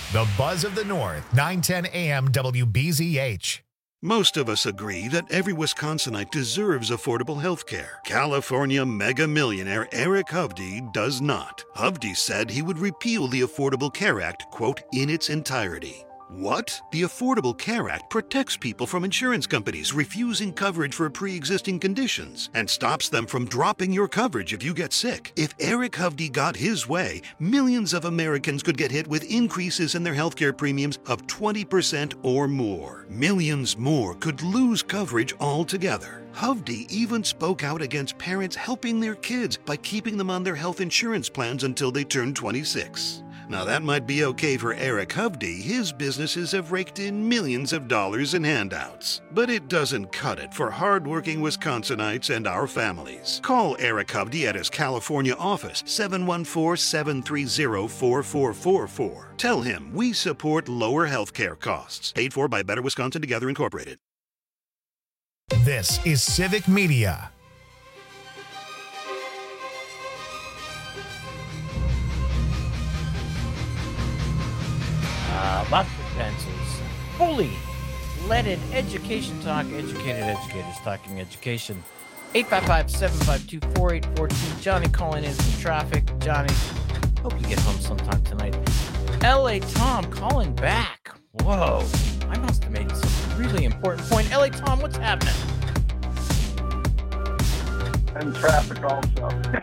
The Buzz of the North, nine ten A M W B Z H. Most of us agree that every Wisconsinite deserves affordable health care. California mega millionaire Eric Hovde does not. Hovde said he would repeal the Affordable Care Act, quote, in its entirety. What? The Affordable Care Act protects people from insurance companies refusing coverage for pre-existing conditions and stops them from dropping your coverage if you get sick. If Eric Hovde got his way, millions of Americans could get hit with increases in their healthcare premiums of twenty percent or more. Millions more could lose coverage altogether. Hovde even spoke out against parents helping their kids by keeping them on their health insurance plans until they turn twenty-six. Now that might be okay for Eric Hovde. His businesses have raked in millions of dollars in handouts. But it doesn't cut it for hardworking Wisconsinites and our families. Call Eric Hovde at his California office, seven one four, seven three zero, four four four four. Tell him we support lower health care costs. Paid for by Better Wisconsin Together Incorporated. This is Civic Media. Uh, lots of pencils. Fully leaded education talk. Educated educators talking education. eight five five, seven five two, four eight four two. Johnny calling in from traffic. Johnny, hope you get home sometime tonight. L A Tom calling back. Whoa. I must have made some really important point. L A Tom, what's happening? And traffic also.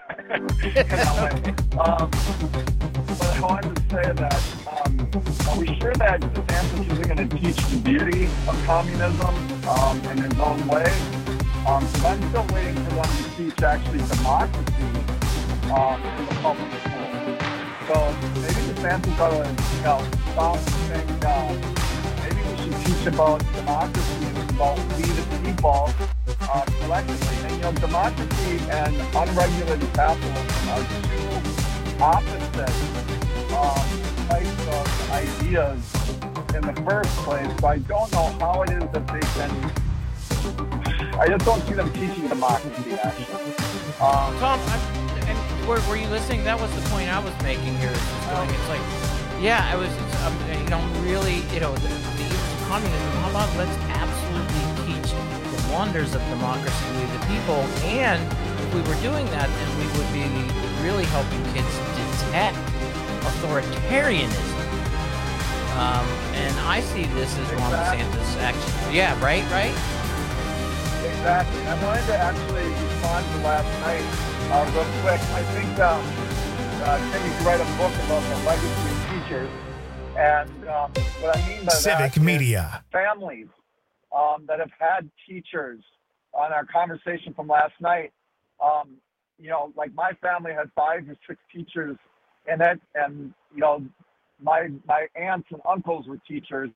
um, but I wanted to say that, um, are we sure that DeSantis isn't going to teach the beauty of communism um, in his own way? Um, so I'm still waiting for them to teach actually democracy um, in the public school. So maybe DeSantis ought to, you know, stop saying, uh, maybe we should teach about democracy and about we the people uh, collectively. And, you know, democracy and unregulated capitalism are two opposite um, types of ideas in the first place. So I don't know how it is that they can. I just don't see them teaching democracy, actually. Um, Tom, I'm, and were, were you listening? That was the point I was making here. It's, just going, it's like, yeah, I was, it's, um, you know, really, you know, the, the evils of communism. How about let's absolutely teach the wonders of democracy we the people, and if we were doing that, then we would be really helping kids detect authoritarianism. Um, and I see this as Ron DeSantis actually. Yeah, right, right? Exactly. I wanted to actually respond to last night uh, real quick. I think um, uh, Timmy could write a book about the legacy of teachers. And um, what I mean by Civic that Media. is families um, that have had teachers on our conversation from last night. Um, you know, like my family had five or six teachers in it. And, you know, my my aunts and uncles were teachers.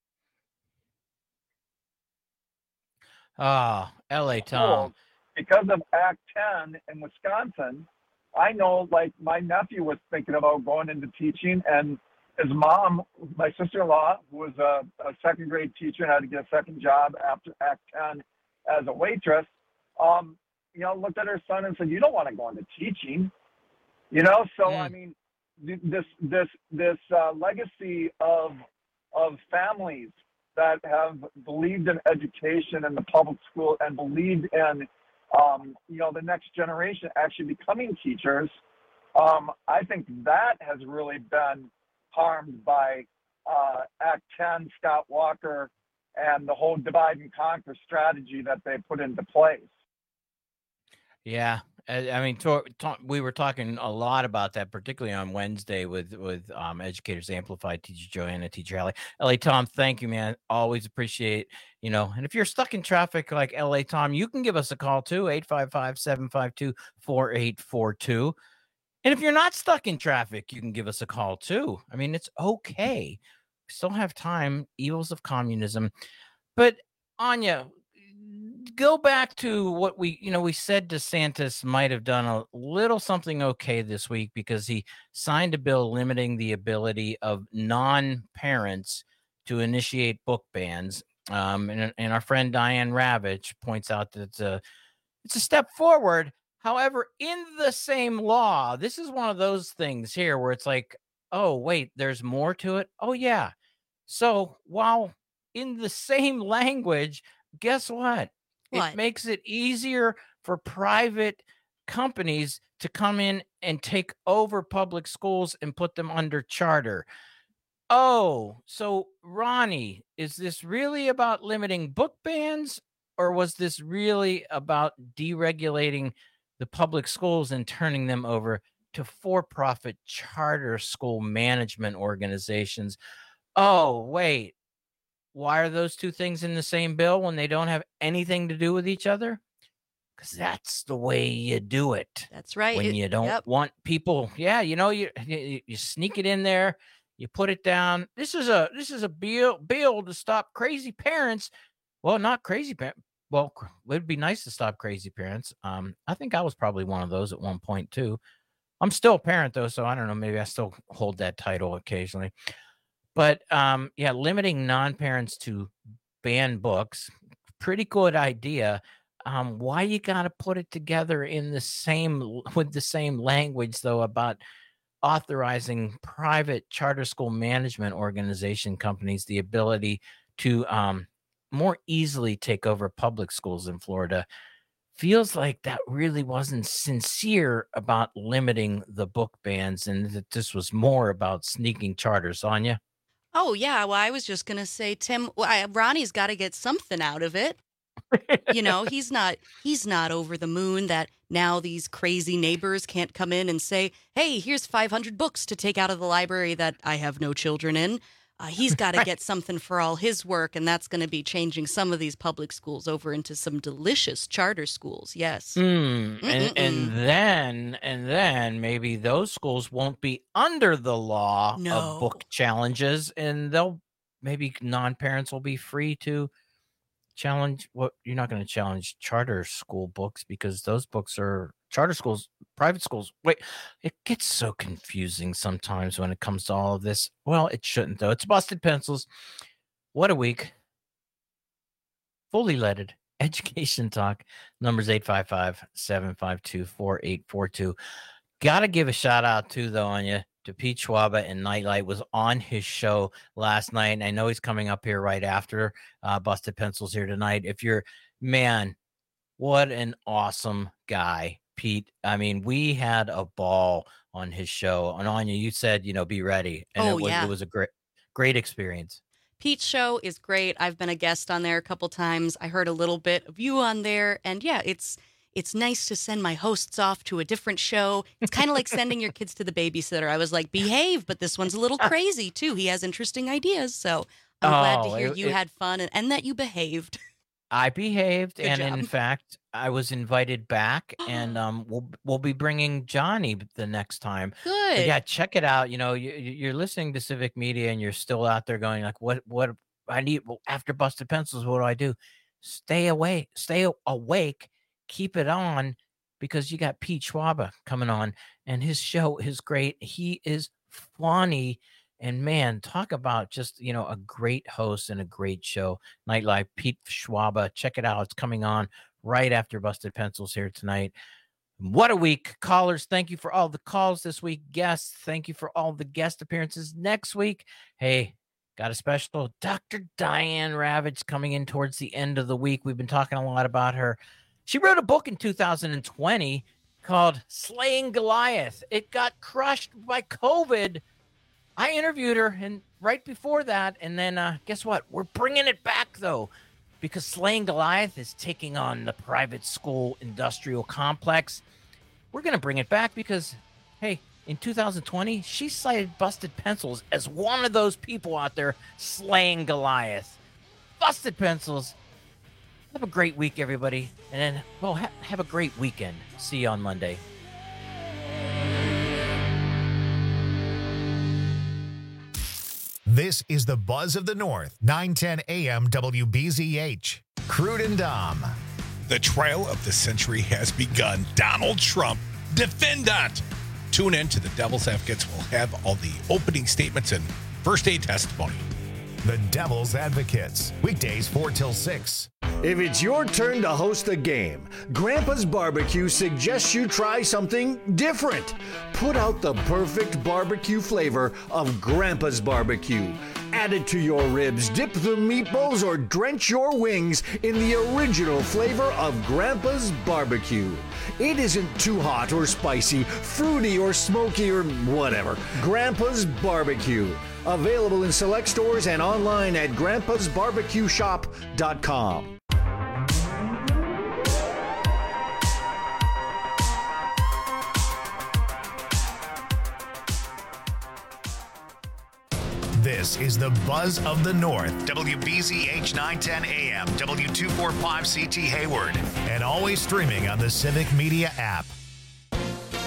Ah, oh, L A Tom. Because of Act ten in Wisconsin, I know, like, my nephew was thinking about going into teaching, and his mom, my sister-in-law, who was a, a second grade teacher and had to get a second job after Act ten as a waitress, um, you know, looked at her son and said, "You don't want to go into teaching," you know. So mm. I mean, this this this uh, legacy of of families that have believed in education and the public school and believed in, um, you know, the next generation actually becoming teachers, um, I think that has really been harmed by uh, Act ten, Scott Walker, and the whole divide and conquer strategy that they put into place. Yeah. I mean, to, to, we were talking a lot about that, particularly on Wednesday with with um, Educators Amplified, teacher Joanna, teacher Allie. L A Tom, thank you, man. Always appreciate, you know, and if you're stuck in traffic like L A Tom, you can give us a call too, eight five five, seven five two, four eight four two. And if you're not stuck in traffic, you can give us a call too. I mean, it's okay. We still have time, evils of communism. But Anya, go back to what we, you know, we said DeSantis might have done a little something okay this week because he signed a bill limiting the ability of non-parents to initiate book bans. Um, and, and our friend Diane Ravitch points out that it's a, it's a step forward. However, in the same law, this is one of those things here where it's like, oh, wait, there's more to it? Oh, yeah. So while in the same language, guess what? What? It makes it easier for private companies to come in and take over public schools and put them under charter. Oh, so Ronnie, is this really about limiting book bans, or was this really about deregulating the public schools and turning them over to for-profit charter school management organizations? Oh, wait. Why are those two things in the same bill when they don't have anything to do with each other? Because that's the way you do it. That's right. When It- you don't yep. want people, yeah, you know, you, you you sneak it in there, you put it down. This is a this is a bill bill to stop crazy parents. Well, not crazy parents. Well, cr- it would be nice to stop crazy parents. Um, I think I was probably one of those at one point too. I'm still a parent though, so I don't know. Maybe I still hold that title occasionally. But um, yeah, limiting non-parents to ban books, pretty good idea. Um, why you got to put it together in the same with the same language though about authorizing private charter school management organization companies the ability to um, more easily take over public schools in Florida? Feels like that really wasn't sincere about limiting the book bans, and that this was more about sneaking charters on you. Oh, yeah. Well, I was just going to say, Tim, well, I, Ronnie's got to get something out of it. You know, he's not he's not over the moon that now these crazy neighbors can't come in and say, hey, here's five hundred books to take out of the library that I have no children in. Uh, he's got to get something for all his work, and that's going to be changing some of these public schools over into some delicious charter schools. Yes. Mm, and, and then and then maybe those schools won't be under the law No. of book challenges, and they'll maybe non-parents will be free to challenge what you're not going to challenge charter school books because those books are charter schools, private schools. Wait, it gets so confusing sometimes when it comes to all of this. Well, it shouldn't though. It's Busted Pencils. What a week. Fully leaded education talk. Numbers eight five five, seven five two, four eight four two. Gotta give a shout out too though, Anya, to Pete Schwaba and Nightlight. Was on his show last night, and I know he's coming up here right after uh, Busted Pencils here tonight. If you're, man, what an awesome guy, Pete. I mean, we had a ball on his show. And Anya, you said, you know, be ready. And Oh, it was, yeah. it was a great, great experience. Pete's show is great. I've been a guest on there a couple times. I heard a little bit of you on there, and yeah, it's it's nice to send my hosts off to a different show. It's kind of like sending your kids to the babysitter. I was like, behave, but this one's a little crazy too. He has interesting ideas, so I'm glad to Oh, hear it- you it- had fun and, and that you behaved. I behaved, Good and job. in fact, I was invited back, and um, we'll we'll be bringing Johnny the next time. But Good. yeah, check it out. You know, you, you- you're listening to Civic Media, and you're still out there going like, "What? What? I need well, after Busted Pencils. What do I do? Stay away, stay a- awake, keep it on, because you got Pete Schwaba coming on, and his show is great. He is funny. And man, talk about just, you know, a great host and a great show. Nightlife, Pete Schwaba. Check it out. It's coming on right after Busted Pencils here tonight. What a week. Callers, thank you for all the calls this week. Guests, thank you for all the guest appearances next week. Hey, got a special Doctor Diane Ravitch coming in towards the end of the week. We've been talking a lot about her. She wrote a book in two thousand twenty called Slaying Goliath. It got crushed by COVID. I interviewed her, and right before that, and then uh, guess what? We're bringing it back, though, because Slaying Goliath is taking on the private school industrial complex. We're going to bring it back because, hey, in two thousand twenty, she cited Busted Pencils as one of those people out there slaying Goliath. Busted Pencils. Have a great week, everybody. And then, well, ha- have a great weekend. See you on Monday. This is the Buzz of the North, nine ten A M W B Z H. Crude and Dom. The trial of the century has begun. Donald Trump, defendant. Tune in to the Devil's Advocates. We'll have all the opening statements and first aid testimony. The Devil's Advocates. Weekdays four till six. If it's your turn to host a game, Grandpa's Barbecue suggests you try something different. Put out the perfect barbecue flavor of Grandpa's Barbecue. Add it to your ribs, dip the meatballs, or drench your wings in the original flavor of Grandpa's Barbecue. It isn't too hot or spicy, fruity or smoky or whatever. Grandpa's Barbecue. Available in select stores and online at grandpas barbecue shop dot com. This is the Buzz of the North. W B Z H nine ten A M, W two forty-five C T Hayward, and always streaming on the Civic Media app.